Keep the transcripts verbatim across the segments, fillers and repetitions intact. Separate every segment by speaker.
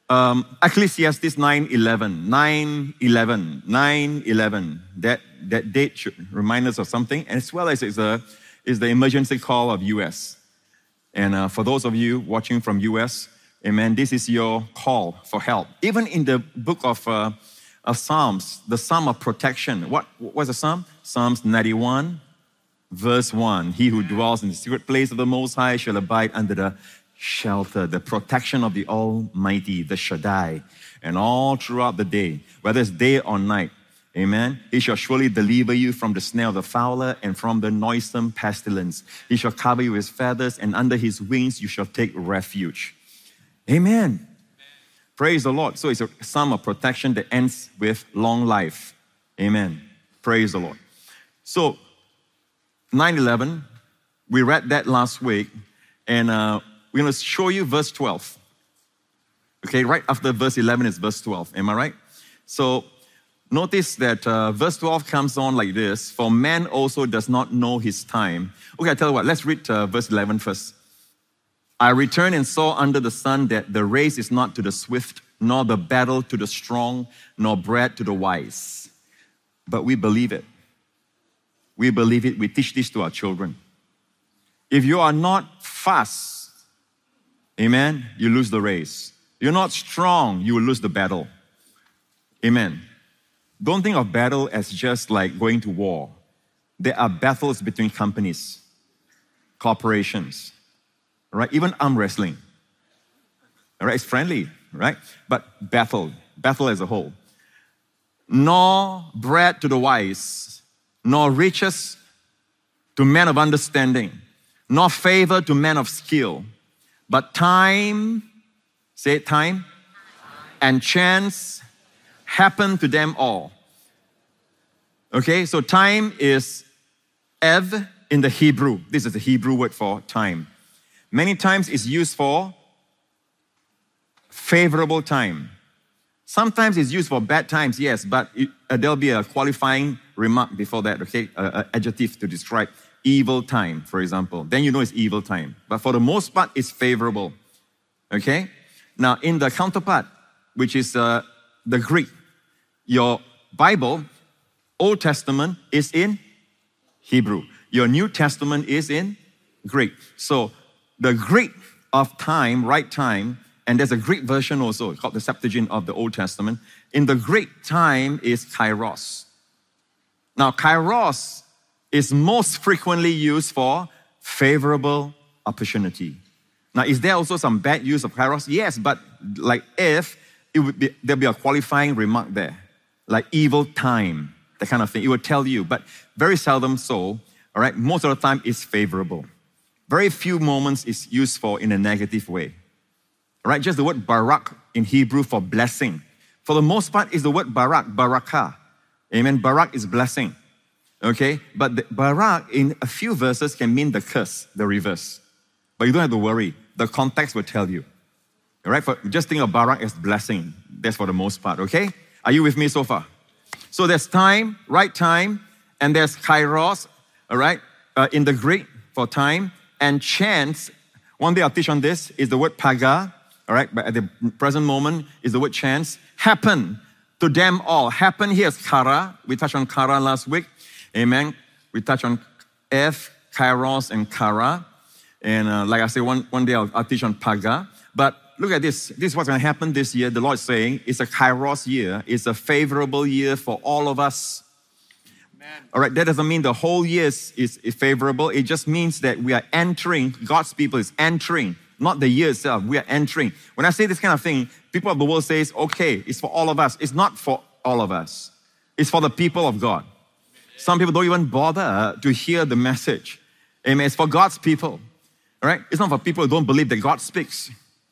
Speaker 1: Um, Ecclesiastes nine eleven, nine eleven, nine eleven. That, that date should remind us of something, as well as it's, a, it's the emergency call of U S. And uh, for those of you watching from U S, amen, this is your call for help. Even in the book of, uh, of Psalms, the Psalm of protection. What was the Psalm? Psalms ninety-one, verse one. He who dwells in the secret place of the Most High shall abide under the shelter, the protection of the Almighty, the Shaddai. And all throughout the day, whether it's day or night, amen, He shall surely deliver you from the snare of the fowler and from the noisome pestilence. He shall cover you with His feathers, and under His wings you shall take refuge. Amen. Amen. Praise the Lord. So it's a psalm of protection that ends with long life. Amen. Praise the Lord. So nine eleven, we read that last week, and uh, we're going to show you verse twelve. Okay, right after verse eleven is verse twelve. Am I right? So notice that uh, verse twelve comes on like this. For man also does not know his time. Okay, I tell you what, let's read uh, verse eleven first. I returned and saw under the sun that the race is not to the swift, nor the battle to the strong, nor bread to the wise. But we believe it. We believe it. We teach this to our children. If you are not fast, amen, you lose the race. You're not strong, you will lose the battle. Amen. Don't think of battle as just like going to war. There are battles between companies, corporations, right? Even arm wrestling. All right, it's friendly, right? But battle, battle as a whole. Nor bread to the wise, nor riches to men of understanding, nor favor to men of skill, but time, say it, time, time, and chance happen to them all. Okay, so time is ev in the Hebrew. This is the Hebrew word for time. Many times it's used for favorable time. Sometimes it's used for bad times, yes, but it, uh, there'll be a qualifying remark before that, okay, uh, uh, adjective to describe evil time, for example. Then you know it's evil time. But for the most part, it's favorable, okay? Now, in the counterpart, which is uh, the Greek, your Bible, Old Testament is in Hebrew. Your New Testament is in Greek. So the Greek of time, right time, and there's a Greek version also called the Septuagint of the Old Testament. In the Greek, time is kairos. Now, kairos is most frequently used for favorable opportunity. Now, is there also some bad use of kairos? Yes, but like if, it would be, there'll be a qualifying remark there, like evil time, that kind of thing. It will tell you, but very seldom so, all right? Most of the time, it's favorable. Very few moments is used for in a negative way. Right? Just the word barak in Hebrew for blessing. For the most part, is the word barak, barakah. Amen. Barak is blessing. Okay? But the barak in a few verses can mean the curse, the reverse. But you don't have to worry. The context will tell you. All right? For, just think of barak as blessing. That's for the most part. Okay? Are you with me so far? So there's time, right time, and there's kairos, all right, uh, in the Greek for time, and chance. One day I'll teach on this, is the word paga. All right, but at the present moment is the word chance. Happen to them all. Happen here is kara. We touched on kara last week. Amen. We touched on F, kairos, and kara. And uh, like I said, one, one day I'll, I'll teach on paga. But look at this. This is what's going to happen this year. The Lord is saying it's a kairos year. It's a favorable year for all of us. Amen. All right, that doesn't mean the whole year is, is, is favorable. It just means that we are entering, God's people is entering. Not the year itself, we are entering. When I say this kind of thing, people of the world say, okay, it's for all of us. It's not for all of us. It's for the people of God. Some people don't even bother to hear the message. Amen. It's for God's people. All right? It's not for people who don't believe that God speaks.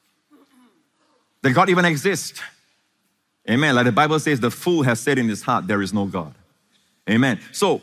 Speaker 1: That God even exists. Amen. Like the Bible says, the fool has said in his heart, there is no God. Amen. So,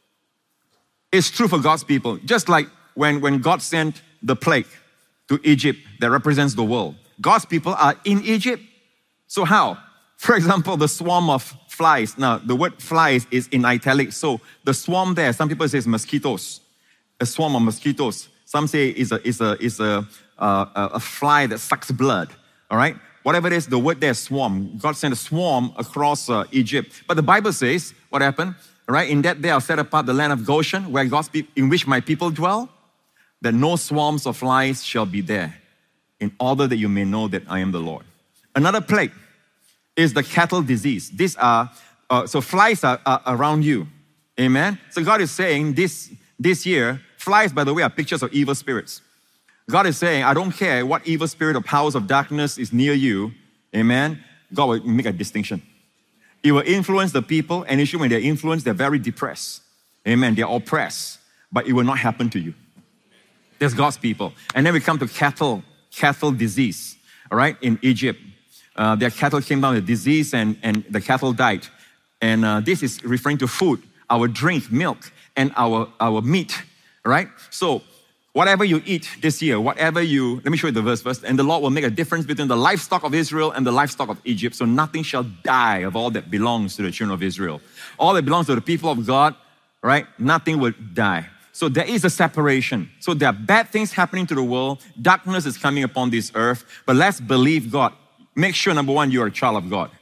Speaker 1: it's true for God's people. Just like when, when God sent the plague to Egypt that represents the world. God's people are in Egypt. So how? For example, the swarm of flies. Now, the word flies is in italics. So the swarm there, some people say it's mosquitoes. A swarm of mosquitoes. Some say it's a, it's a, it's a, uh, a fly that sucks blood. All right? Whatever it is, the word there is swarm. God sent a swarm across uh, Egypt. But the Bible says, what happened? Right? In that day, I'll set apart the land of Goshen, where God's pe- in which my people dwell, that no swarms of flies shall be there, in order that you may know that I am the Lord. Another plague is the cattle disease. These are, uh, so flies are, are around you. Amen? So God is saying this, this year, flies, by the way, are pictures of evil spirits. God is saying, I don't care what evil spirit or powers of darkness is near you. Amen? God will make a distinction. It will influence the people, and usually when they're influenced, they're very depressed. Amen? They're oppressed, but it will not happen to you. There's God's people. And then we come to cattle, cattle disease, all right, in Egypt. Uh, their cattle came down with disease and, and the cattle died. And uh, this is referring to food, our drink, milk, and our, our meat, right? So whatever you eat this year, whatever you, let me show you the verse first. And the Lord will make a difference between the livestock of Israel and the livestock of Egypt. So nothing shall die of all that belongs to the children of Israel. All that belongs to the people of God, right? Nothing will die. So there is a separation. So there are bad things happening to the world. Darkness is coming upon this earth. But let's believe God. Make sure, number one, you're a child of God.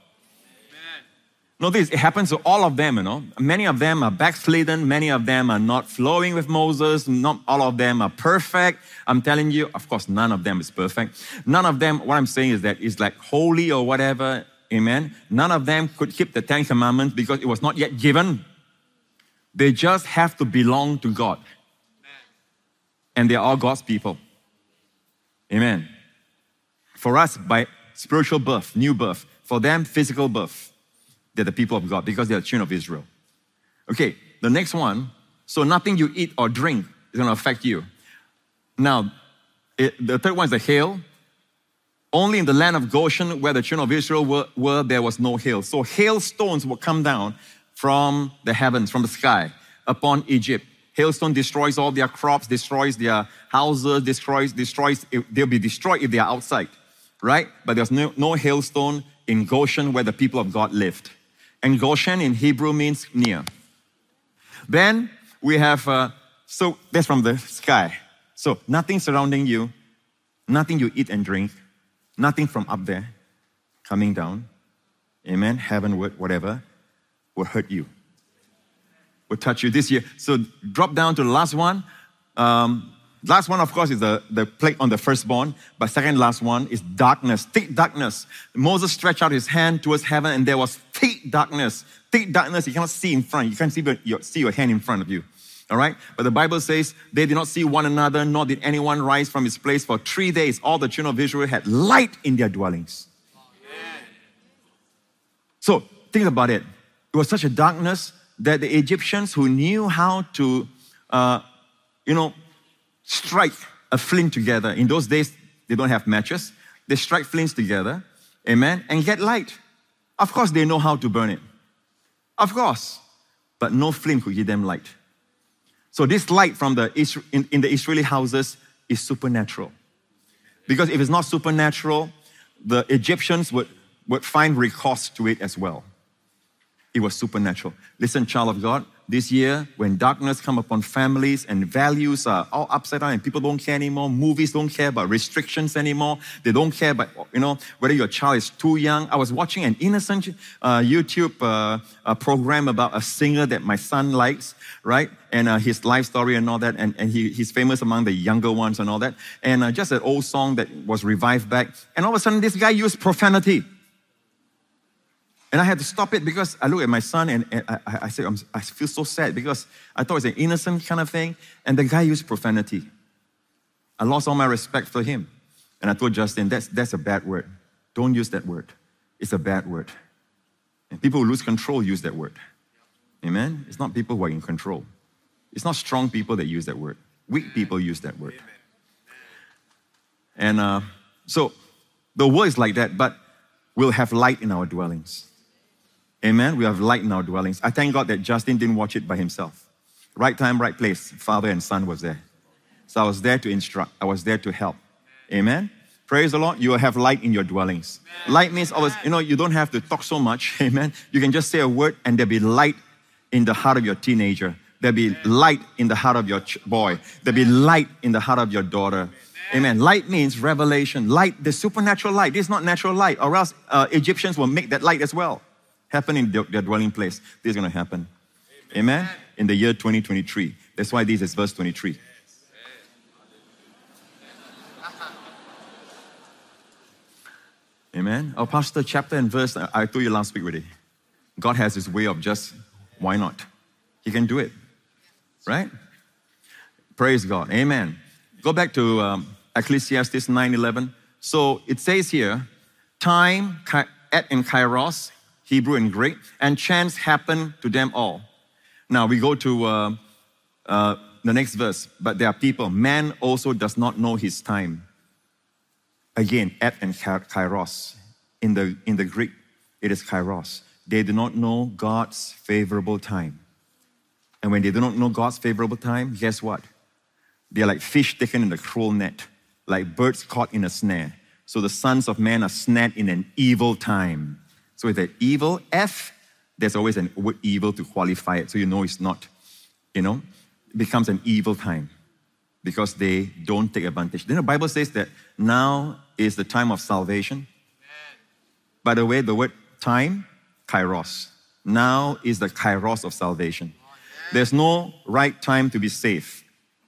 Speaker 1: Notice it happens to all of them, you know. Many of them are backslidden. Many of them are not flowing with Moses. Not all of them are perfect. I'm telling you, of course, none of them is perfect. None of them, what I'm saying is that it's like holy or whatever. Amen. None of them could keep the Ten Commandments because it was not yet given. They just have to belong to God. And they're all God's people. Amen. For us, by spiritual birth, new birth. For them, physical birth. They're the people of God because they're the children of Israel. Okay, the next one. So nothing you eat or drink is going to affect you. Now, it, the third one is the hail. Only in the land of Goshen, where the children of Israel were, were, there was no hail. So hailstones will come down from the heavens, from the sky, upon Egypt. Hailstone destroys all their crops, destroys their houses, destroys, destroys. They'll be destroyed if they are outside, right? But there's no, no hailstone in Goshen where the people of God lived. And Goshen in Hebrew means near. Then we have, uh, so that's from the sky. So nothing surrounding you, nothing you eat and drink, nothing from up there coming down, amen, heavenward, whatever, will hurt you, will touch you this year. So drop down to the last one. Um, last one, of course, is the, the plague on the firstborn, but second last one is darkness, thick darkness. Moses stretched out his hand towards heaven and there was thick darkness. Thick darkness, you cannot see in front. You can't see your, see your hand in front of you. All right? But the Bible says they did not see one another, nor did anyone rise from his place. For three days, all the children of Israel had light in their dwellings. Amen. So think about it. It was such a darkness that the Egyptians who knew how to, uh, you know, strike a flint together. In those days, they don't have matches. They strike flints together, amen, and get light. Of course, they know how to burn it. Of course. But no flint could give them light. So this light from the in, in the Israeli houses is supernatural. Because if it's not supernatural, the Egyptians would, would find recourse to it as well. It was supernatural. Listen, child of God, this year, when darkness come upon families and values are all upside down and people don't care anymore, movies don't care about restrictions anymore, they don't care about, you know, whether your child is too young. I was watching an innocent uh, YouTube uh, uh, program about a singer that my son likes, right? And uh, his life story and all that, and, and he, he's famous among the younger ones and all that. And uh, just an old song that was revived back. And all of a sudden, this guy used profanity. And I had to stop it because I look at my son and, and I, I said, I'm, I feel so sad because I thought it was an innocent kind of thing. And the guy used profanity. I lost all my respect for him. And I told Justin, that's, that's a bad word. Don't use that word. It's a bad word. And people who lose control use that word. Amen? It's not people who are in control. It's not strong people that use that word. Weak people use that word. And uh, so the world is like that, but we'll have light in our dwellings. Amen? We have light in our dwellings. I thank God that Justin didn't watch it by himself. Right time, right place. Father and son was there. So I was there to instruct. I was there to help. Amen? Praise the Lord. You will have light in your dwellings. Amen. Light means, always, you know, you don't have to talk so much. Amen? You can just say a word and there'll be light in the heart of your teenager. There'll be light in the heart of your boy. There'll be light in the heart of your daughter. Amen. Light means revelation. Light, the supernatural light. This is not natural light, or else uh, Egyptians will make that light as well happen in their, their dwelling place. This is going to happen. Amen. Amen. In the year twenty twenty-three. That's why this is verse twenty-three. Amen. Our pastor, chapter and verse, I told you last week already. God has his way of just, why not? He can do it. Right? Praise God. Amen. Go back to um, Ecclesiastes nine eleven. So it says here, time, et and kairos, Hebrew and Greek, and chance happen to them all. Now we go to uh, uh, the next verse. But there are people, man also does not know his time. Again, et and kairos. In the, in the Greek, it is kairos. They do not know God's favorable time. And when they do not know God's favorable time, guess what? They are like fish taken in a cruel net, like birds caught in a snare. So the sons of man are snared in an evil time. So with an evil, F, there's always an word evil to qualify it. So you know it's not, you know, it becomes an evil time because they don't take advantage. Then the Bible says that now is the time of salvation. Amen. By the way, the word time, kairos. Now is the kairos of salvation. There's no right time to be saved.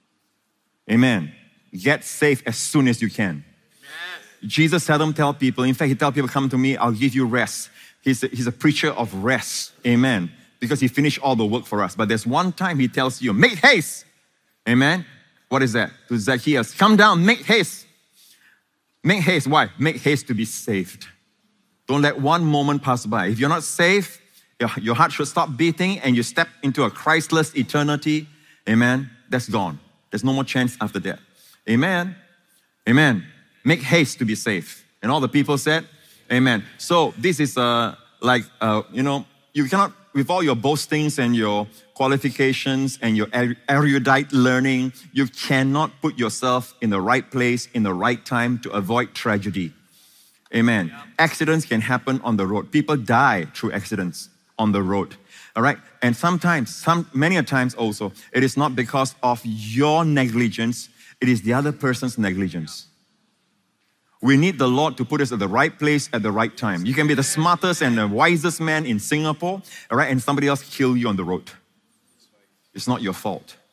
Speaker 1: Amen. Get saved as soon as you can. Amen. Jesus seldom tell people, in fact, he tell people, come to me, I'll give you rest. He's a, he's a preacher of rest. Amen. Because he finished all the work for us. But there's one time he tells you, make haste. Amen. What is that? To Zacchaeus, come down, make haste. Make haste. Why? Make haste to be saved. Don't let one moment pass by. If you're not saved, your, your heart should stop beating and you step into a Christless eternity. Amen. That's gone. There's no more chance after that. Amen. Amen. Make haste to be saved. And all the people said, amen. So this is uh, like, uh, you know, you cannot, with all your boastings and your qualifications and your erudite learning, you cannot put yourself in the right place, in the right time to avoid tragedy. Amen. Yeah. Accidents can happen on the road. People die through accidents on the road. All right? And sometimes, some, many a times also, it is not because of your negligence, it is the other person's negligence. We need the Lord to put us at the right place at the right time. You can be the smartest and the wisest man in Singapore, all right, and somebody else kill you on the road. It's not your fault.